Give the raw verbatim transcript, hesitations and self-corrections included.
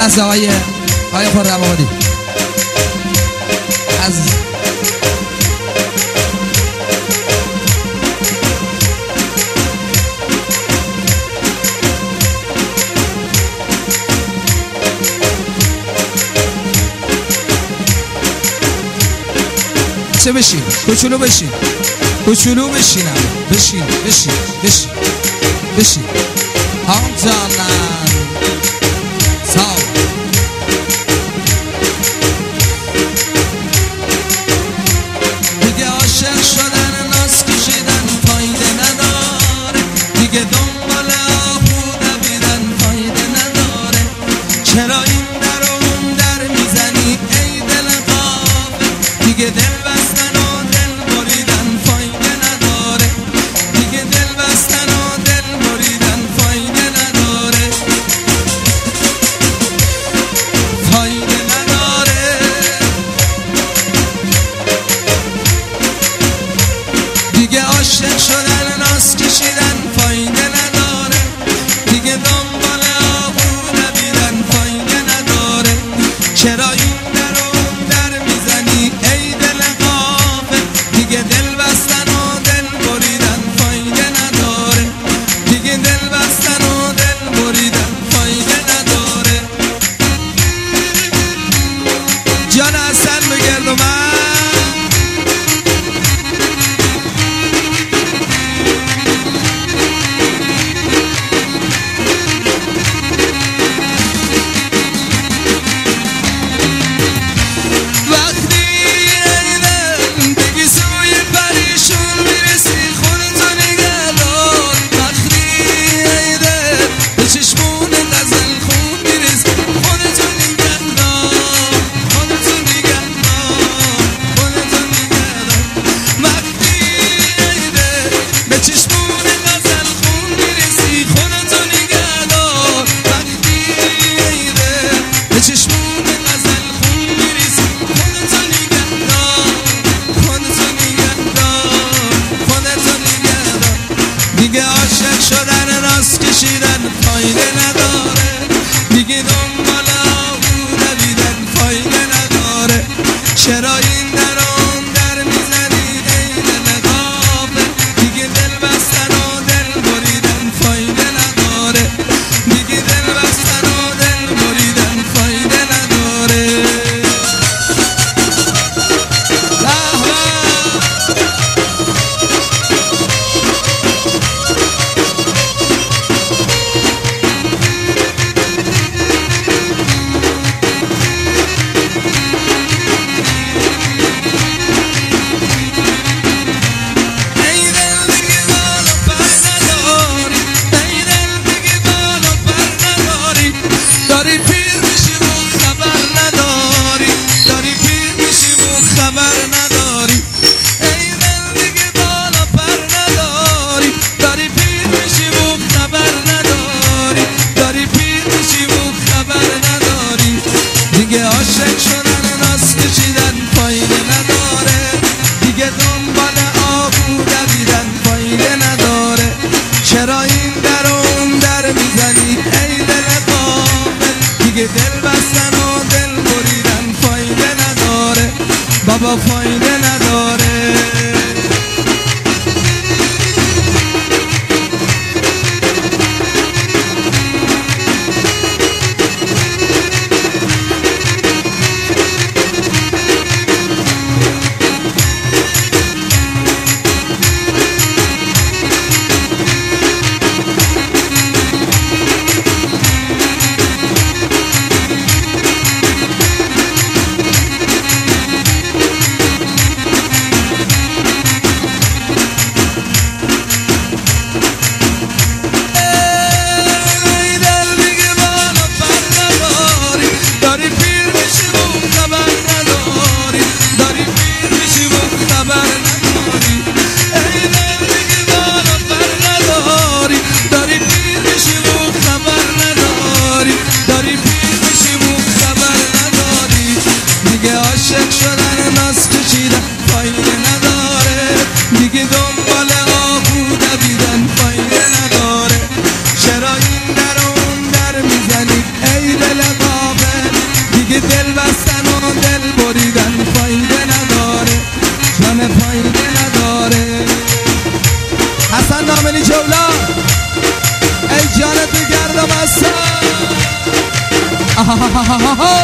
دست آقای آقای خرم آبادی از چه بشین کوچولو بشین کوچولو بشینم بشین بشین بشین بشین هم جانم سال دیگه عاشق شدن ناز کشیدن فایده نداره دیگه دنبال آهو دویدن فایده نداره چرا این در و اون در میزنی ای دل قافه دیگه دل بستن و دل بریدن فایده نداره دیگه دل بستن و دل بریدن فایده نداره فایده نداره دیگه عاشق شدن ناز کشیدن فایده نداره دیگه دنبال آهو دویدن فایده نداره چرا این در و اون در میزنی ای دل قافه دیگه دل بستن و دل بریدن فایده نداره دیگه دل بستن و دل بریدن فایده نداره جان حسن بگرد و من دیگه عاشق شدن راست کشیدن فایده نداره دیگه دنبال آهو دویدن فایده نداره چرا این در اون در میزنی ای دل قافه دیگه دل بستن و دل بریدن فایده نداره دیگه دل بستن و دل بریدن فایده نداره کاملی جولان ای جانت گردم اصلا